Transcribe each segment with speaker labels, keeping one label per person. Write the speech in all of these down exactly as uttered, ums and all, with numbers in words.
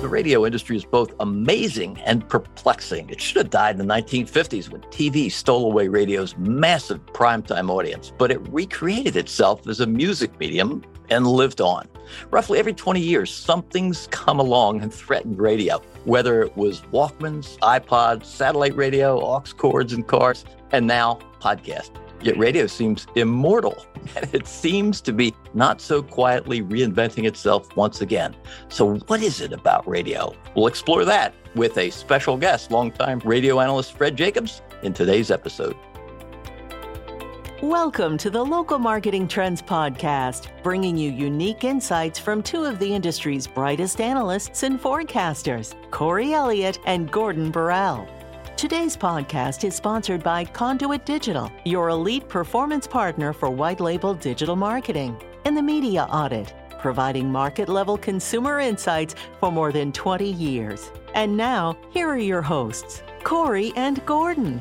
Speaker 1: The radio industry is both amazing and perplexing. It should have died in the nineteen fifties when T V stole away radio's massive primetime audience, but it recreated itself as a music medium and lived on. Roughly every twenty years, something's come along and threatened radio, whether it was Walkmans, iPods, satellite radio, aux cords in cars, and now podcast. Yet radio seems immortal, and it seems to be not so quietly reinventing itself once again. So what is it about radio? We'll explore that with a special guest, longtime radio analyst Fred Jacobs, in today's episode.
Speaker 2: Welcome to the Local Marketing Trends Podcast, bringing you unique insights from two of the industry's brightest analysts and forecasters, Corey Elliott and Gordon Borrell. Today's podcast is sponsored by Conduit Digital, your elite performance partner for white-label digital marketing, and The Media Audit, providing market-level consumer insights for more than twenty years. And now, here are your hosts, Corey and Gordon.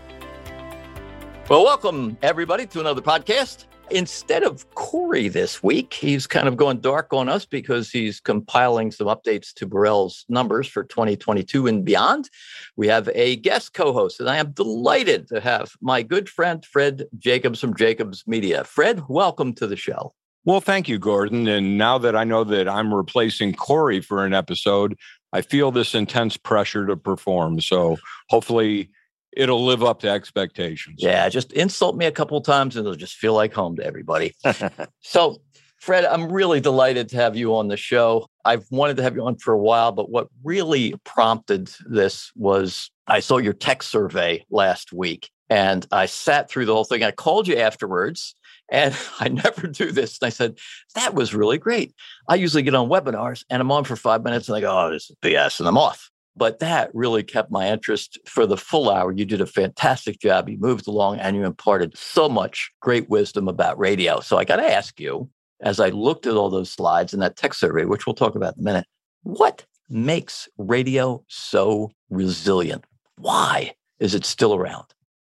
Speaker 1: Well, welcome, everybody, to another podcast. Instead of Corey this week, he's kind of going dark on us because he's compiling some updates to Borrell's numbers for twenty twenty-two and beyond. We have a guest co-host, and I am delighted to have my good friend, Fred Jacobs from Jacobs Media. Fred, welcome to the show.
Speaker 3: Well, thank you, Gordon. And now that I know that I'm replacing Corey for an episode, I feel this intense pressure to perform. So hopefully it'll live up to expectations.
Speaker 1: Yeah, just insult me a couple of times and it'll just feel like home to everybody. So, Fred, I'm really delighted to have you on the show. I've wanted to have you on for a while, but what really prompted this was I saw your tech survey last week and I sat through the whole thing. I called you afterwards and I never do this. And I said, that was really great. I usually get on webinars and I'm on for five minutes and I go, oh, this is B S, and I'm off. But that really kept my interest for the full hour. You did a fantastic job. You moved along and you imparted so much great wisdom about radio. So I got to ask you, as I looked at all those slides in that tech survey, which we'll talk about in a minute, what makes radio so resilient? Why is it still around?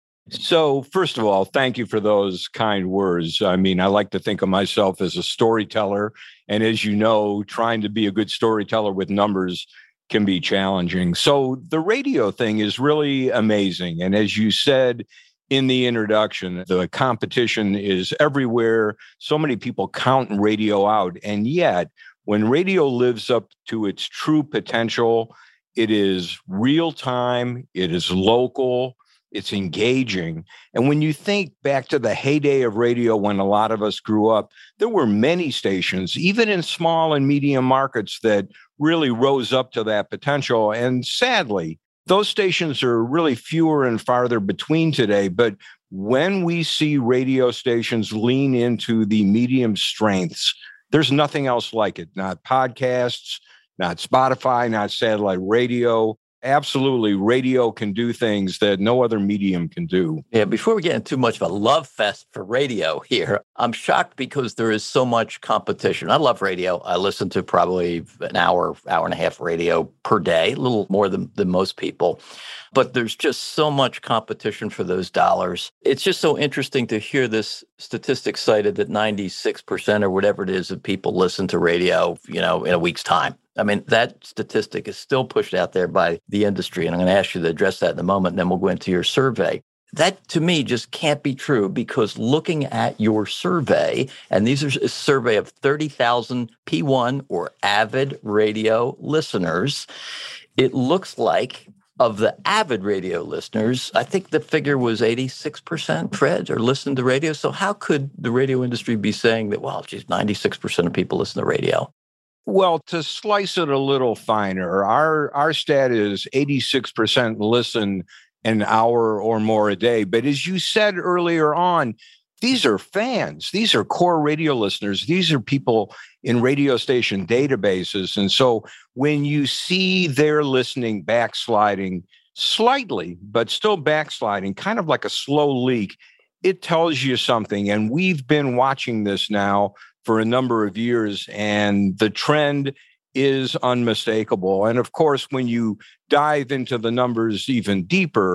Speaker 3: So, first of all, thank you for those kind words. I mean, I like to think of myself as a storyteller. And as you know, trying to be a good storyteller with numbers can be challenging. So the radio thing is really amazing. And as you said in the introduction, the competition is everywhere. So many people count radio out. And yet, when radio lives up to its true potential, it is real time, it is local, it's engaging. And when you think back to the heyday of radio, when a lot of us grew up, there were many stations, even in small and medium markets, that really rose up to that potential. And sadly, those stations are really fewer and farther between today. But when we see radio stations lean into the medium strengths, there's nothing else like it. Not podcasts, not Spotify, not satellite radio. Absolutely, radio can do things that no other medium can do.
Speaker 1: Yeah, before we get into too much of a love fest for radio here, I'm shocked because there is so much competition. I love radio. I listen to probably an hour, hour and a half radio per day, a little more than, than most people. But there's just so much competition for those dollars. It's just so interesting to hear this statistic cited that ninety-six percent or whatever it is of people listen to radio, you know, in a week's time. I mean, that statistic is still pushed out there by the industry. And I'm going to ask you to address that in a moment, and then we'll go into your survey. That, to me, just can't be true because looking at your survey, and these are a survey of thirty thousand P one or avid radio listeners, it looks like of the avid radio listeners, I think the figure was eighty-six percent, Fred, are listening to radio. So how could the radio industry be saying that, well, geez, ninety-six percent of people listen to radio?
Speaker 3: Well, to slice it a little finer, our, our stat is eighty-six percent listen an hour or more a day. But as you said earlier on, these are fans. These are core radio listeners. These are people in radio station databases. And so when you see their listening backsliding slightly, but still backsliding, kind of like a slow leak, it tells you something. And we've been watching this now for a number of years, and the trend is unmistakable. And of course, when you dive into the numbers even deeper,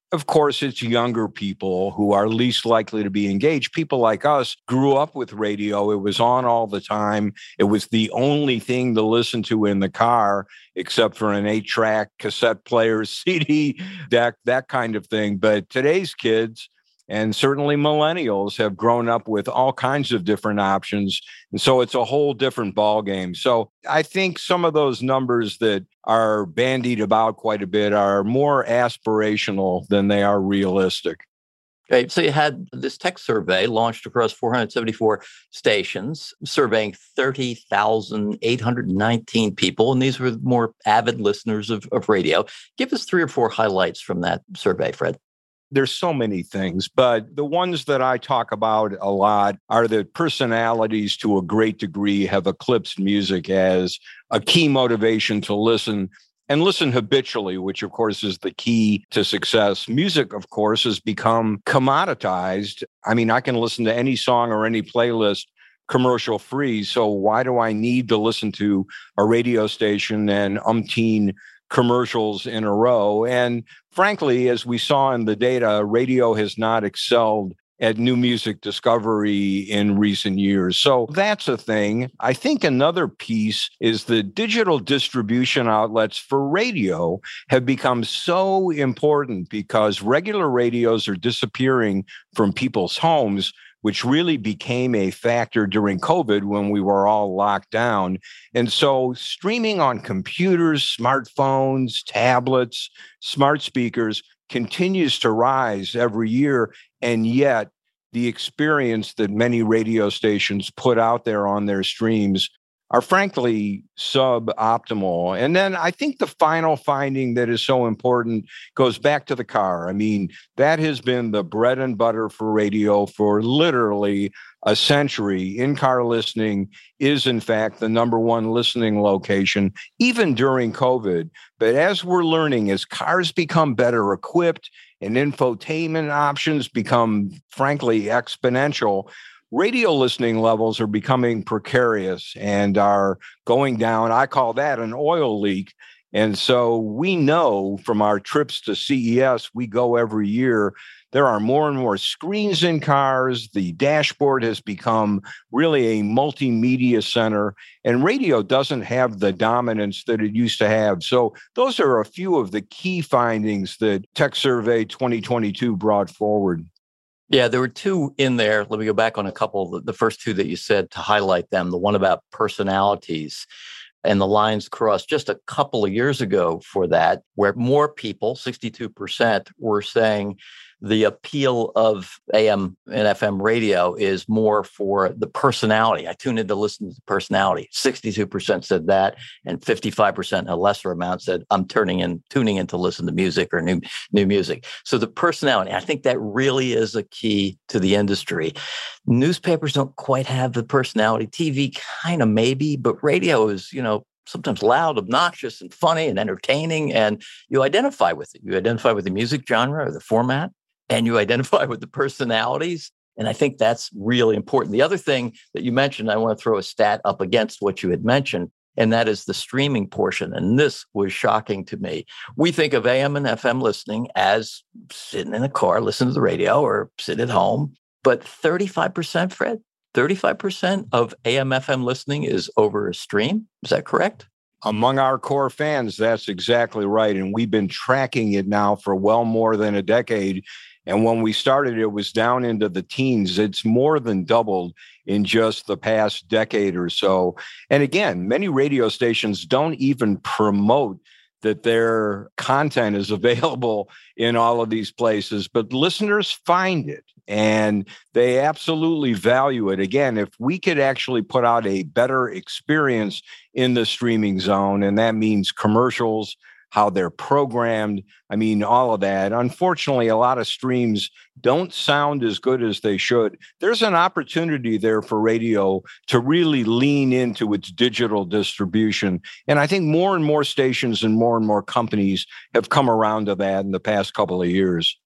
Speaker 3: Of course, it's younger people who are least likely to be engaged. People like us grew up with radio. It was on all the time. It was the only thing to listen to in the car, except for an eight-track cassette player, C D deck, that kind of thing. But today's kids, and certainly millennials, have grown up with all kinds of different options. And so it's a whole different ballgame. So I think some of those numbers that are bandied about quite a bit are more aspirational than they are realistic.
Speaker 1: Okay, so you had this tech survey launched across four hundred seventy-four stations, surveying thirty thousand eight hundred nineteen people. And these were more avid listeners of, of radio. Give us three or four highlights from that survey, Fred.
Speaker 3: There's so many things, but the ones that I talk about a lot are that personalities to a great degree have eclipsed music as a key motivation to listen and listen habitually, which of course is the key to success. Music, of course, has become commoditized. I mean, I can listen to any song or any playlist commercial free. So why do I need to listen to a radio station and umpteen commercials in a row? And frankly, as we saw in the data, radio has not excelled at new music discovery in recent years. So that's a thing. I think another piece is the digital distribution outlets for radio have become so important because regular radios are disappearing from people's homes, which really became a factor during COVID when we were all locked down. And so streaming on computers, smartphones, tablets, smart speakers continues to rise every year. And yet the experience that many radio stations put out there on their streams are frankly suboptimal. And then I think the final finding that is so important goes back to the car. I mean, that has been the bread and butter for radio for literally a century. In-car listening is, in fact, the number one listening location, even during COVID. But as we're learning, as cars become better equipped and infotainment options become, frankly, exponential, radio listening levels are becoming precarious and are going down. I call that an oil leak. And so we know from our trips to C E S, we go every year, there are more and more screens in cars. The dashboard has become really a multimedia center, and radio doesn't have the dominance that it used to have. So those are a few of the key findings that Tech Survey twenty twenty-two brought forward.
Speaker 1: Yeah, there were two in there. Let me go back on a couple. The first two that you said to highlight them, the one about personalities and the lines crossed just a couple of years ago for that, where more people, sixty-two percent, were saying the appeal of A M and F M radio is more for the personality. I tune in to listen to the personality. sixty-two percent said that, and fifty-five percent, a lesser amount, said I'm turning in, tuning in to listen to music or new new music. So the personality, I think that really is a key to the industry. Newspapers don't quite have the personality. T V kind of maybe, but radio is, you know, sometimes loud, obnoxious, and funny and entertaining, and you identify with it. You identify with the music genre or the format, and you identify with the personalities. And I think that's really important. The other thing that you mentioned, I want to throw a stat up against what you had mentioned, and that is the streaming portion. And this was shocking to me. We think of A M and F M listening as sitting in a car, listening to the radio, or sit at home. But thirty-five percent, Fred, thirty-five percent of A M F M listening is over a stream. Is that correct?
Speaker 3: Among our core fans, that's exactly right. And we've been tracking it now for well more than a decade. And when we started, it was down into the teens. It's more than doubled in just the past decade or so. And again, many radio stations don't even promote that their content is available in all of these places, but listeners find it and they absolutely value it. Again, if we could actually put out a better experience in the streaming zone, and that means commercials, how they're programmed, I mean, all of that. Unfortunately, a lot of streams don't sound as good as they should. There's an opportunity there for radio to really lean into its digital distribution. And I think more and more stations and more and more companies have come around to that in the past couple of years.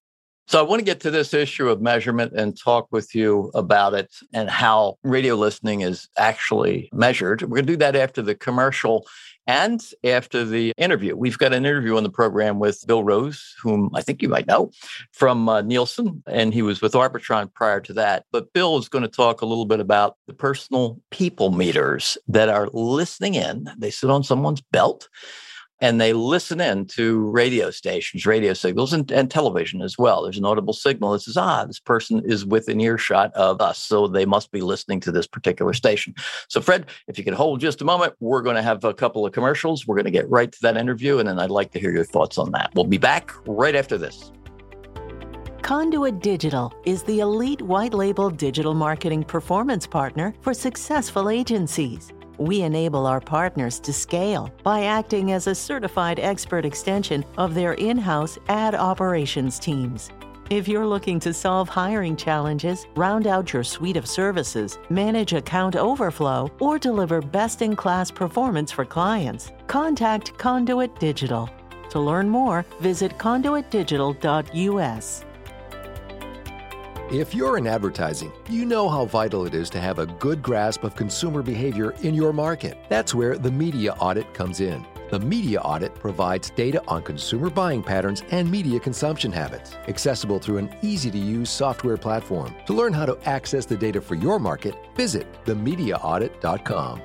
Speaker 1: So I want to get to this issue of measurement and talk with you about it and how radio listening is actually measured. We're going to do that after the commercial and after the interview. We've got an interview on the program with Bill Rose, whom I think you might know from uh, Nielsen, and he was with Arbitron prior to that. But Bill is going to talk a little bit about the personal people meters that are listening in. They sit on someone's belt and they listen in to radio stations, radio signals, and, and television as well. There's an audible signal that says, ah, this person is within earshot of us, so they must be listening to this particular station. So, Fred, if you could hold just a moment, we're going to have a couple of commercials. We're going to get right to that interview, and then I'd like to hear your thoughts on that. We'll be back right after this.
Speaker 2: Conduit Digital is the elite white-label digital marketing performance partner for successful agencies. We enable our partners to scale by acting as a certified expert extension of their in-house ad operations teams. If you're looking to solve hiring challenges, round out your suite of services, manage account overflow, or deliver best-in-class performance for clients, contact Conduit Digital. To learn more, visit conduit digital dot U S.
Speaker 4: If you're in advertising, you know how vital it is to have a good grasp of consumer behavior in your market. That's where the media audit comes in. The media audit provides data on consumer buying patterns and media consumption habits, accessible through an easy-to-use software platform. To learn how to access the data for your market, visit the media audit dot com.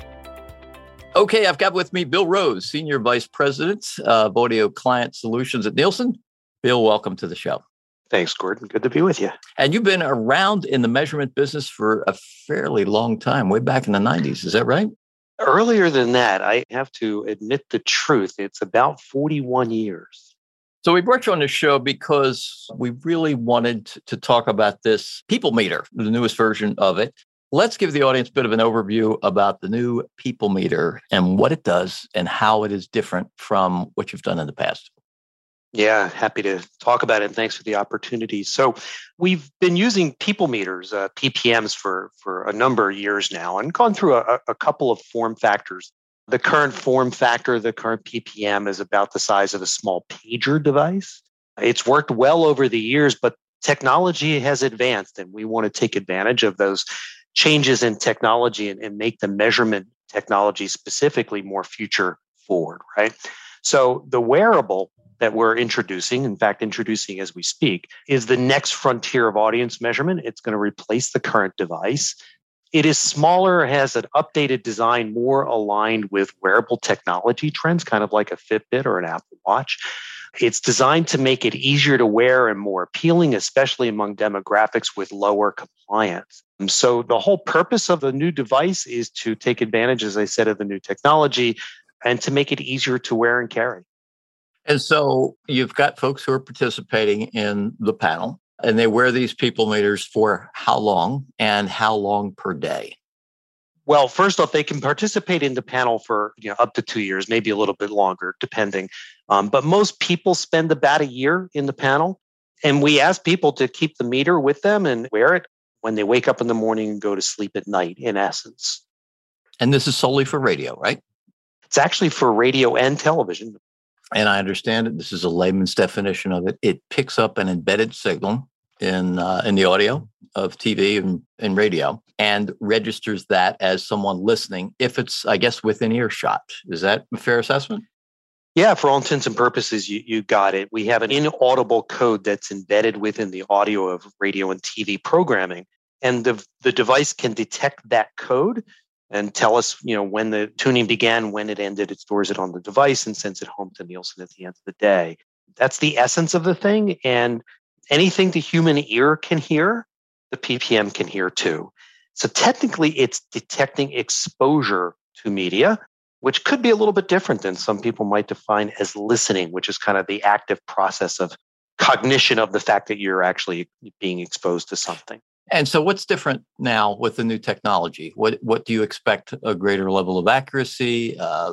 Speaker 1: Okay, I've got with me Bill Rose, Senior Vice President of Audio Client Solutions at Nielsen. Bill, welcome to the show.
Speaker 5: Thanks, Gordon. Good to be with you.
Speaker 1: And you've been around in the measurement business for a fairly long time, way back in the nineties. Is that right?
Speaker 5: Earlier than that, I have to admit the truth. It's about forty-one years.
Speaker 1: So we brought you on the show because we really wanted to talk about this People Meter, the newest version of it. Let's give the audience a bit of an overview about the new People Meter and what it does and how it is different from what you've done in the past.
Speaker 5: Yeah, happy to talk about it. And thanks for the opportunity. So we've been using people meters, uh, P P Ms, for, for a number of years now and gone through a, a couple of form factors. The current form factor, the current P P M, is about the size of a small pager device. It's worked well over the years, but technology has advanced, and we want to take advantage of those changes in technology and, and make the measurement technology specifically more future forward, right? So the wearable that we're introducing, in fact, introducing as we speak, is the next frontier of audience measurement. It's going to replace the current device. It is smaller, has an updated design more aligned with wearable technology trends, kind of like a Fitbit or an Apple Watch. It's designed to make it easier to wear and more appealing, especially among demographics with lower compliance. And so the whole purpose of the new device is to take advantage, as I said, of the new technology and to make it easier to wear and carry.
Speaker 1: And so you've got folks who are participating in the panel, and they wear these people meters for how long and how long per day?
Speaker 5: Well, first off, they can participate in the panel for you know up to two years, maybe a little bit longer, depending. Um, but most people spend about a year in the panel. And we ask people to keep the meter with them and wear it when they wake up in the morning and go to sleep at night, in essence.
Speaker 1: And this is solely for radio, right?
Speaker 5: It's actually for radio and television.
Speaker 1: And I understand it. This is a layman's definition of it. It picks up an embedded signal in uh, in the audio of T V and, and radio and registers that as someone listening if it's, I guess, within earshot. Is that a fair assessment?
Speaker 5: Yeah, for all intents and purposes, you, you got it. We have an inaudible code that's embedded within the audio of radio and T V programming. And the, the device can detect that code and tell us, you know, when the tuning began, when it ended. It stores it on the device and sends it home to Nielsen at the end of the day. That's the essence of the thing. And anything the human ear can hear, the P P M can hear too. So technically, it's detecting exposure to media, which could be a little bit different than some people might define as listening, which is kind of the active process of cognition of the fact that you're actually being exposed to something.
Speaker 1: And so what's different now with the new technology? What what do you expect? A greater level of accuracy? Uh,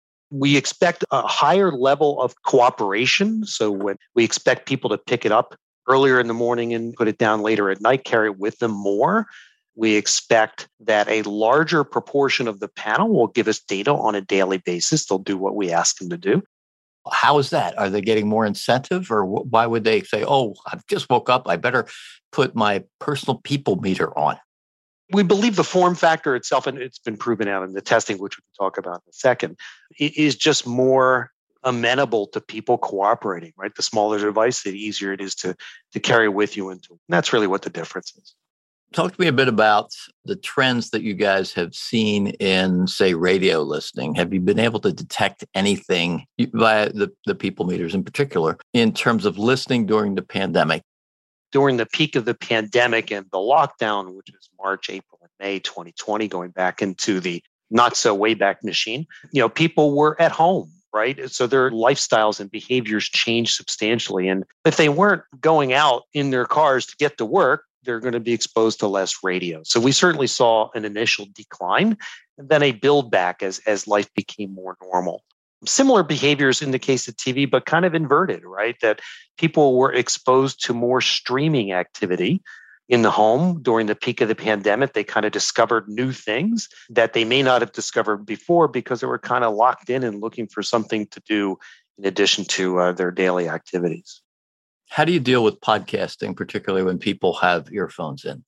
Speaker 5: we expect a higher level of cooperation. So when we expect people to pick it up earlier in the morning and put it down later at night, carry it with them more. We expect that a larger proportion of the panel will give us data on a daily basis. They'll do what we ask them to do.
Speaker 1: How is that? Are they getting more incentive, or wh- why would they say, oh, I've just woke up, I better put my personal people meter on?
Speaker 5: We believe the form factor itself, and it's been proven out in the testing, which we can talk about in a second, is just more amenable to people cooperating, right? The smaller the device, the easier it is to, to carry with you. Into. And that's really what the difference is.
Speaker 1: Talk to me a bit about the trends that you guys have seen in, say, radio listening. Have you been able to detect anything via the, the people meters in particular in terms of listening during the pandemic?
Speaker 5: During the peak of the pandemic and the lockdown, which is March, April, and May twenty twenty, going back into the not so way back machine, you know, people were at home, right? So their lifestyles and behaviors changed substantially. And if they weren't going out in their cars to get to work, they're going to be exposed to less radio. So we certainly saw an initial decline and then a build back as, as life became more normal. Similar behaviors in the case of T V, but kind of inverted, right? That people were exposed to more streaming activity in the home during the peak of the pandemic. They kind of discovered new things that they may not have discovered before because they were kind of locked in and looking for something to do in addition to uh, their daily activities.
Speaker 1: How do you deal with podcasting, particularly when people have earphones in?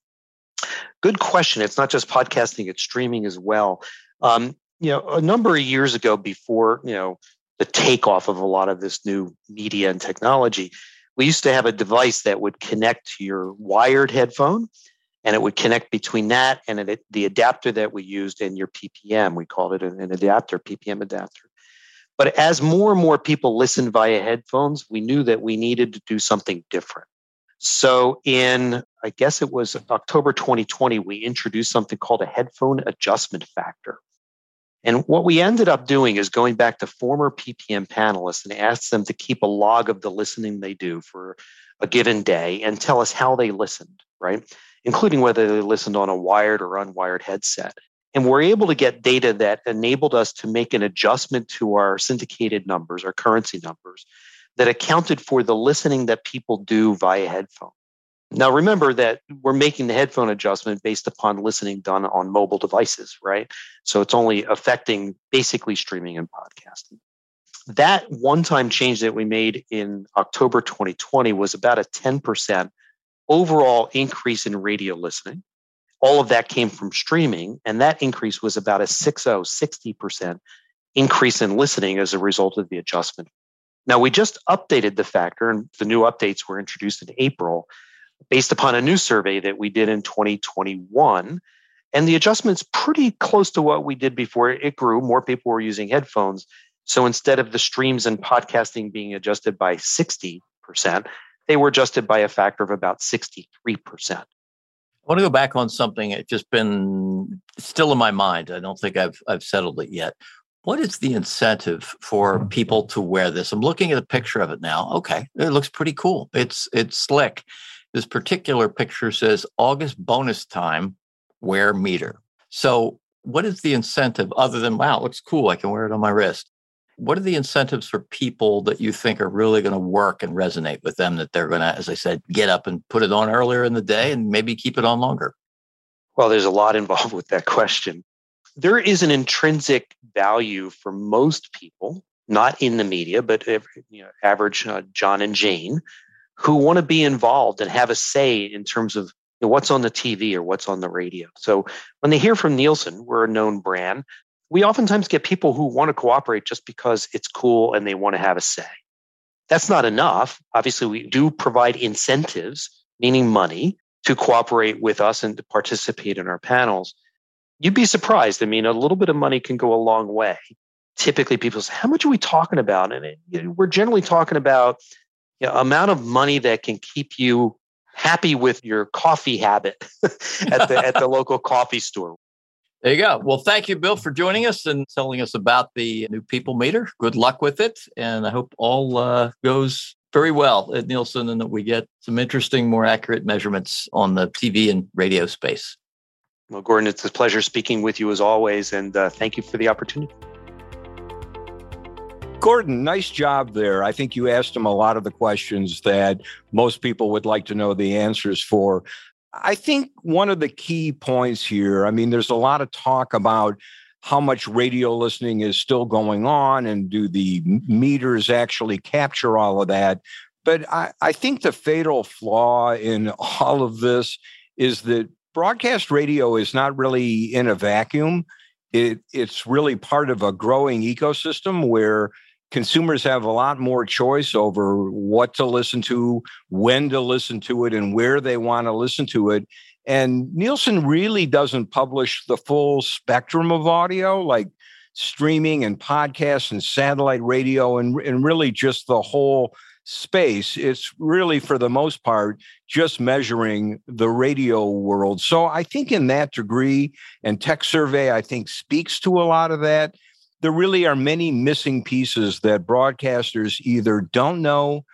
Speaker 5: Good question. It's not just podcasting, it's streaming as well. Um, you know, a number of years ago, before, you know, the takeoff of a lot of this new media and technology, we used to have a device that would connect to your wired headphone, and it would connect between that and it, the adapter that we used in your P P M. We called it an, an adapter, P P M adapter. But as more and more people listened via headphones, we knew that we needed to do something different. So in, I guess it was October twenty twenty, we introduced something called a headphone adjustment factor. And what we ended up doing is going back to former P P M panelists and asked them to keep a log of the listening they do for a given day and tell us how they listened, right? Including whether they listened on a wired or unwired headset. And we're able to get data that enabled us to make an adjustment to our syndicated numbers, our currency numbers, that accounted for the listening that people do via headphone. Now, remember that we're making the headphone adjustment based upon listening done on mobile devices, right? So it's only affecting basically streaming and podcasting. That one-time change that we made in October twenty twenty was about a ten percent overall increase in radio listening. All of that came from streaming, and that increase was about a sixty percent increase in listening as a result of the adjustment. Now, we just updated the factor, and the new updates were introduced in April based upon a new survey that we did in twenty twenty-one. And the adjustment's pretty close to what we did before. It grew. More people were using headphones. So instead of the streams and podcasting being adjusted by sixty percent, they were adjusted by a factor of about sixty-three percent.
Speaker 1: I want to go back on something that's just been still in my mind. I don't think I've I've settled it yet. What is the incentive for people to wear this? I'm looking at a picture of it now. Okay, it looks pretty cool. It's it's slick. This particular picture says August bonus time, wear meter. So what is the incentive other than, wow, it looks cool, I can wear it on my wrist? What are the incentives for people that you think are really going to work and resonate with them, that they're going to, as I said, get up and put it on earlier in the day and maybe keep it on longer?
Speaker 5: Well, there's a lot involved with that question. There is an intrinsic value for most people, not in the media, but you know, average uh, John and Jane, who want to be involved and have a say in terms of you know, what's on the T V or what's on the radio. So when they hear from Nielsen, we're a known brand. We oftentimes get people who want to cooperate just because it's cool and they want to have a say. That's not enough. Obviously, we do provide incentives, meaning money, to cooperate with us and to participate in our panels. You'd be surprised. I mean, a little bit of money can go a long way. Typically, people say, how much are we talking about? And it, you know, we're generally talking about you know, amount of money that can keep you happy with your coffee habit at the at the local coffee store.
Speaker 1: There you go. Well, thank you, Bill, for joining us and telling us about the new People Meter. Good luck with it. And I hope all uh, goes very well at Nielsen and that we get some interesting, more accurate measurements on the T V and radio space.
Speaker 5: Well, Gordon, it's a pleasure speaking with you as always. And uh, thank you for the opportunity.
Speaker 3: Gordon, nice job there. I think you asked him a lot of the questions that most people would like to know the answers for. I think one of the key points here, I mean, there's a lot of talk about how much radio listening is still going on, and do the meters actually capture all of that? But I, I think the fatal flaw in all of this is that broadcast radio is not really in a vacuum. It, it's really part of a growing ecosystem where consumers have a lot more choice over what to listen to, when to listen to it, and where they want to listen to it. And Nielsen really doesn't publish the full spectrum of audio, like streaming and podcasts and satellite radio, and, and really just the whole space. It's really, for the most part, just measuring the radio world. So I think in that degree, and Tech Survey, I think, speaks to a lot of that. There really are many missing pieces that broadcasters either don't know,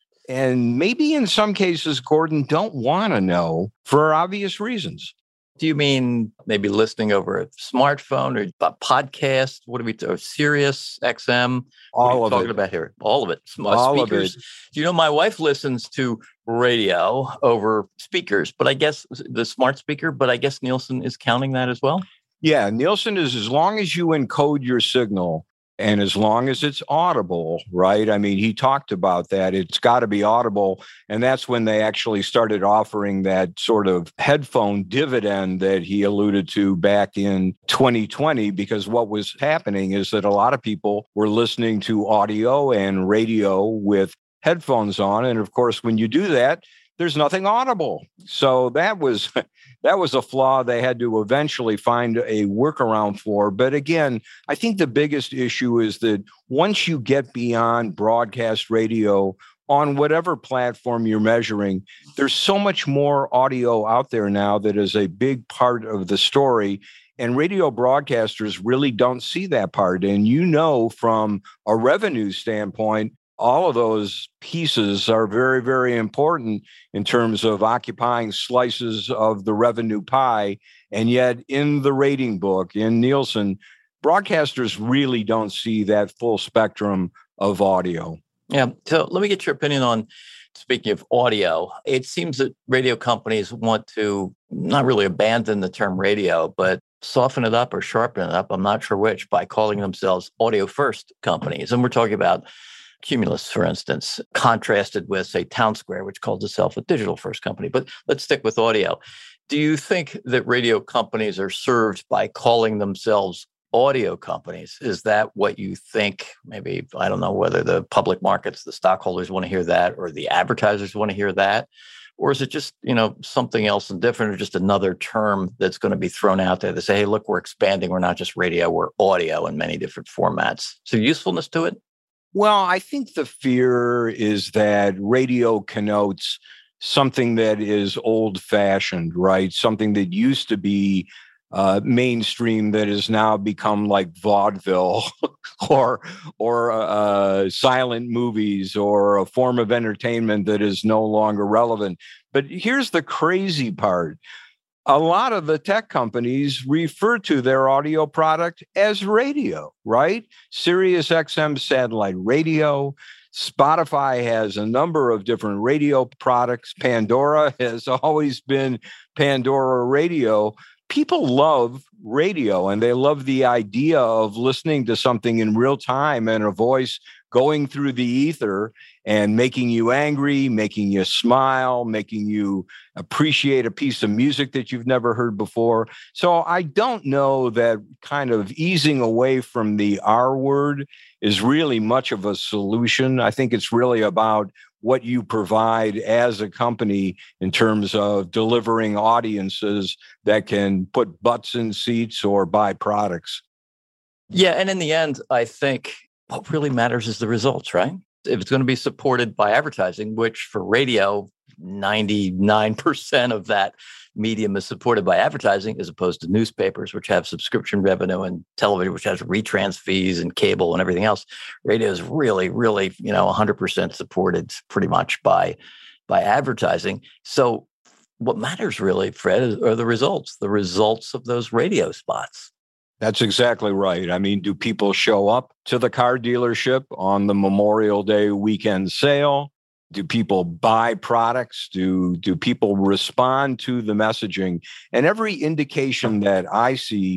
Speaker 3: and maybe in some cases, Gordon, don't want to know for obvious reasons.
Speaker 1: Do you mean maybe listening over a smartphone or a podcast? What are we talking? Sirius X M?
Speaker 3: All
Speaker 1: what are you
Speaker 3: of
Speaker 1: talking
Speaker 3: it.
Speaker 1: about here? All of it.
Speaker 3: All
Speaker 1: speakers.
Speaker 3: of it.
Speaker 1: Do you know my wife listens to radio over speakers, but I guess the smart speaker, but I guess Nielsen is counting that as well?
Speaker 3: Yeah, Nielsen is, as long as you encode your signal and as long as it's audible, right? I mean, he talked about that. It's got to be audible. And that's when they actually started offering that sort of headphone dividend that he alluded to back in twenty twenty, because what was happening is that a lot of people were listening to audio and radio with headphones on. And of course, when you do that, there's nothing audible. So that was that was a flaw they had to eventually find a workaround for. But again, I think the biggest issue is that once you get beyond broadcast radio on whatever platform you're measuring, there's so much more audio out there now that is a big part of the story. And radio broadcasters really don't see that part. And you know, from a revenue standpoint, all of those pieces are very, very important in terms of occupying slices of the revenue pie. And yet in the rating book, in Nielsen, broadcasters really don't see that full spectrum of audio.
Speaker 1: Yeah. So let me get your opinion on, speaking of audio, it seems that radio companies want to not really abandon the term radio, but soften it up or sharpen it up. I'm not sure which, by calling themselves audio first companies. And we're talking about Cumulus, for instance, contrasted with, say, Townsquare, which calls itself a digital first company. But let's stick with audio. Do you think that radio companies are served by calling themselves audio companies? Is that what you think? Maybe, I don't know whether the public markets, the stockholders want to hear that, or the advertisers want to hear that. Or is it just, you know, something else and different, or just another term that's going to be thrown out there to say, hey, look, we're expanding. We're not just radio, we're audio in many different formats. So usefulness to it?
Speaker 3: Well, I think the fear is that radio connotes something that is old-fashioned, right? Something that used to be uh, mainstream that has now become like vaudeville or or uh, silent movies, or a form of entertainment that is no longer relevant. But here's the crazy part. A lot of the tech companies refer to their audio product as radio, right? Sirius X M satellite radio. Spotify has a number of different radio products. Pandora has always been Pandora Radio. People love radio, and they love the idea of listening to something in real time and a voice going through the ether and making you angry, making you smile, making you appreciate a piece of music that you've never heard before. So I don't know that kind of easing away from the R word is really much of a solution. I think it's really about what you provide as a company in terms of delivering audiences that can put butts in seats or buy products.
Speaker 1: Yeah. And in the end, I think what really matters is the results, right? If it's going to be supported by advertising, which for radio, ninety-nine percent of that medium is supported by advertising, as opposed to newspapers, which have subscription revenue, and television, which has retrans fees and cable and everything else. Radio is really, really, you know, one hundred percent supported pretty much by, by advertising. So what matters really, Fred, are the results, the results of those radio spots.
Speaker 3: That's exactly right. I mean, do people show up to the car dealership on the Memorial Day weekend sale? Do people buy products? Do, do people respond to the messaging? And every indication that I see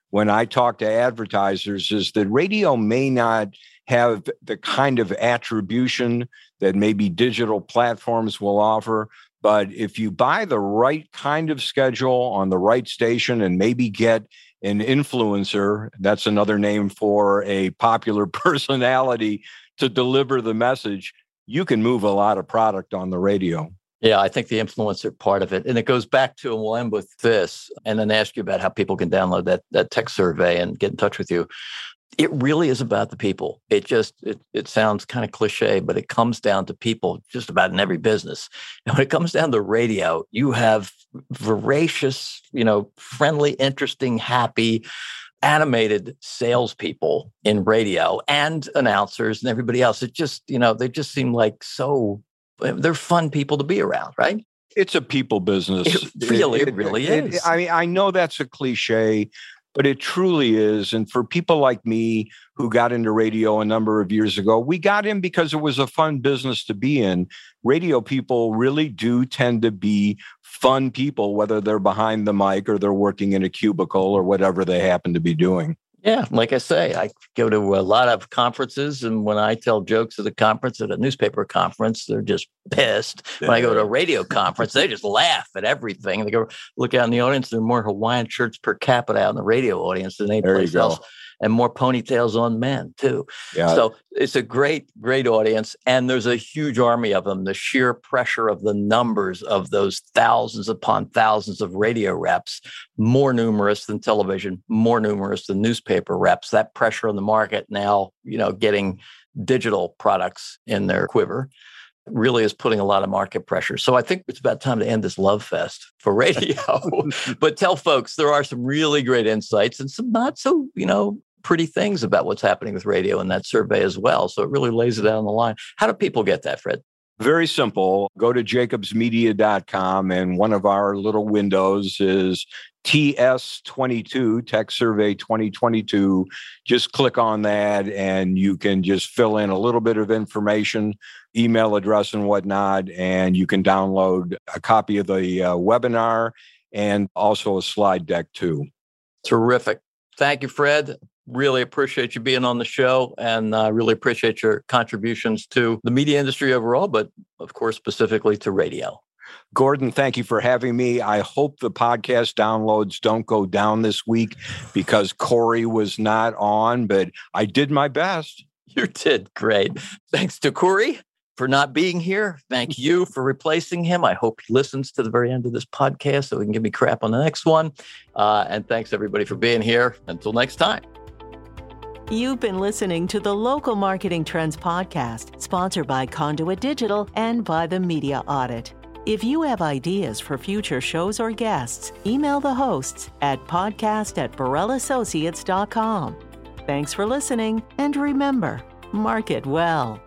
Speaker 3: when I talk to advertisers is that radio may not have the kind of attribution that maybe digital platforms will offer. But if you buy the right kind of schedule on the right station and maybe get an influencer, that's another name for a popular personality to deliver the message, you can move a lot of product on the radio.
Speaker 1: Yeah, I think the influencer part of it. And it goes back to, and we'll end with this, and then ask you about how people can download that, that tech survey and get in touch with you. It really is about the people. It just, it, it sounds kind of cliche, but it comes down to people just about in every business. And when it comes down to radio, you have voracious, you know, friendly, interesting, happy, animated salespeople in radio and announcers and everybody else. It just, you know, they just seem like so, they're fun people to be around, right?
Speaker 3: It's a people business.
Speaker 1: It really, it, it really
Speaker 3: it,
Speaker 1: is.
Speaker 3: It, I mean, I know that's a cliche, but it truly is. And for people like me who got into radio a number of years ago, we got in because it was a fun business to be in. Radio people really do tend to be fun people, whether they're behind the mic or they're working in a cubicle or whatever they happen to be doing.
Speaker 1: Yeah, like I say, I go to a lot of conferences, and when I tell jokes at a conference, at a newspaper conference, they're just pissed. When I go to a radio conference, they just laugh at everything. They go look out in the audience, there are more Hawaiian shirts per capita out in the radio audience than any place else. And more ponytails on men, too. Yeah. So it's a great, great audience. And there's a huge army of them. The sheer pressure of the numbers of those thousands upon thousands of radio reps, more numerous than television, more numerous than newspaper reps. That pressure on the market now, you know, getting digital products in their quiver really is putting a lot of market pressure. So I think it's about time to end this love fest for radio. But tell folks, there are some really great insights and some not so, you know, pretty things about what's happening with radio in that survey as well. So it really lays it out on the line. How do people get that, Fred?
Speaker 3: Very simple. Go to jacobs media dot com, and one of our little windows is T S twenty-two, Tech Survey twenty twenty-two. Just click on that and you can just fill in a little bit of information, email address and whatnot, and you can download a copy of the uh, webinar and also a slide deck too.
Speaker 1: Terrific. Thank you, Fred. Really appreciate you being on the show, and I uh, really appreciate your contributions to the media industry overall, but of course, specifically to radio.
Speaker 3: Gordon, thank you for having me. I hope the podcast downloads don't go down this week because Corey was not on, but I did my best.
Speaker 1: You did great. Thanks to Corey for not being here. Thank you for replacing him. I hope he listens to the very end of this podcast so he can give me crap on the next one. Uh, and thanks, everybody, for being here. Until next time.
Speaker 2: You've been listening to the Local Marketing Trends Podcast, sponsored by Conduit Digital and by the Media Audit. If you have ideas for future shows or guests, email the hosts at podcast at burrell associates dot com. Thanks for listening, and remember, market well.